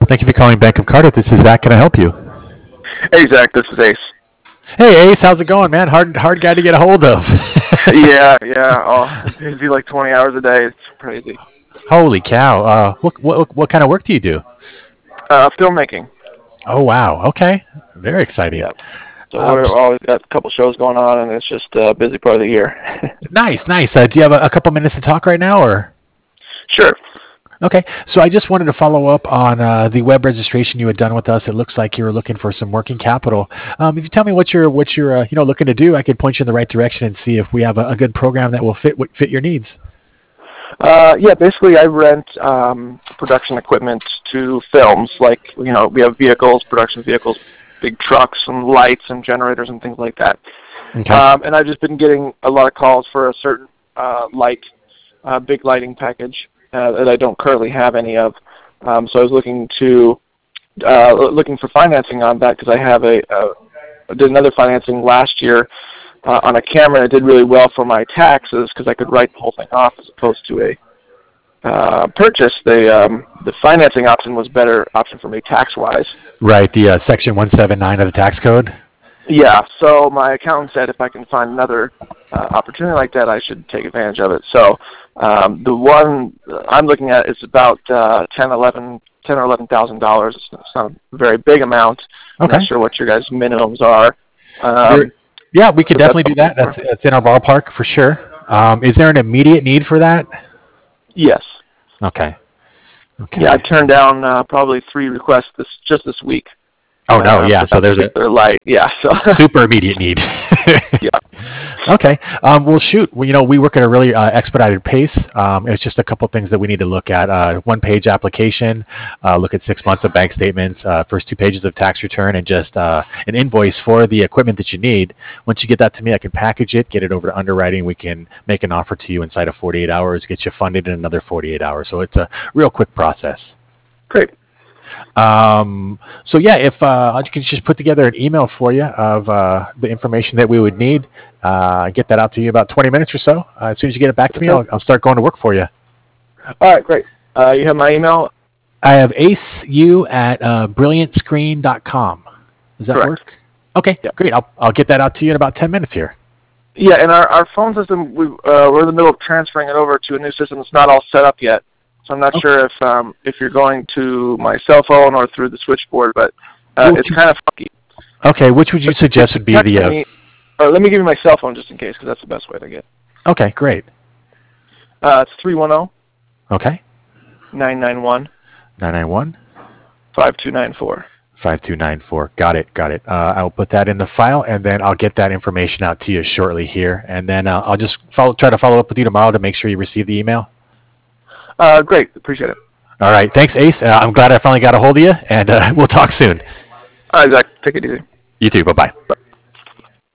Thank you for calling Bank of Cardiff. This is Zach. Can I help you? Hey Zach, this is Ace. Hey Ace, how's it going, man? Hard guy to get a hold of. Yeah. Oh, busy like 20 hours a day. It's crazy. Holy cow! What kind of work do you do? Filmmaking. Oh wow. Okay. Very exciting. Yeah. So we're always got a couple shows going on, and it's just a busy part of the year. Nice. Do you have a couple minutes to talk right now, or? Sure. Okay, so I just wanted to follow up on the web registration you had done with us. It looks like you were looking for some working capital. If you tell me what you're looking to do, I could point you in the right direction and see if we have a good program that will fit your needs. Yeah, basically I rent production equipment to films. Like, we have vehicles, production vehicles, big trucks and lights and generators and things like that. Okay. And I've just been getting a lot of calls for a certain big lighting package that I don't currently have any of. So I was looking for financing on that because I did another financing last year on a camera. It did really well for my taxes because I could write the whole thing off as opposed to a purchase. The financing option was a better option for me tax-wise. Right, the Section 179 of the tax code. Yeah, so my accountant said if I can find another opportunity like that, I should take advantage of it. So the one I'm looking at is about $10,000 or $11,000. It's not a very big amount. Okay. I'm not sure what your guys' minimums are. Yeah, we could definitely do that. That's in our ballpark for sure. Is there an immediate need for that? Yes. Okay. Yeah, I turned down probably 3 requests this week. Oh no, yeah. So there's a light, yeah. So super immediate need. Yeah. Okay. Well, shoot. We work at a really expedited pace. It's just a couple things that we need to look at. One-page application, look at 6 months of bank statements, first 2 pages of tax return, and just an invoice for the equipment that you need. Once you get that to me, I can package it, get it over to underwriting. We can make an offer to you inside of 48 hours, get you funded in another 48 hours. So it's a real quick process. Great. So yeah, if I can just put together an email for you of the information that we would need, get that out to you about 20 minutes or so. As soon as you get it back to me, I'll start going to work for you. All right, great. You have my email? I have aceu@brilliantscreen.com. Does that Correct. work? Okay, yeah. Great. I'll get that out to you in about 10 minutes here. Yeah, and our phone system, we're in the middle of transferring it over to a new system. It's not all set up yet. So I'm not sure if you're going to my cell phone or through the switchboard, but it's kind of funky. Okay, which would you suggest would be the... let me give you my cell phone just in case, because that's the best way to get. Okay, great. It's 310. Okay. 991. 991. 5294. 5294. Got it. I'll put that in the file, and then I'll get that information out to you shortly here, and then I'll just try to follow up with you tomorrow to make sure you receive the email. Great. Appreciate it. All right. Thanks, Ace. I'm glad I finally got a hold of you, and we'll talk soon. All right, Zach. Take it easy. You too. Bye-bye. Bye.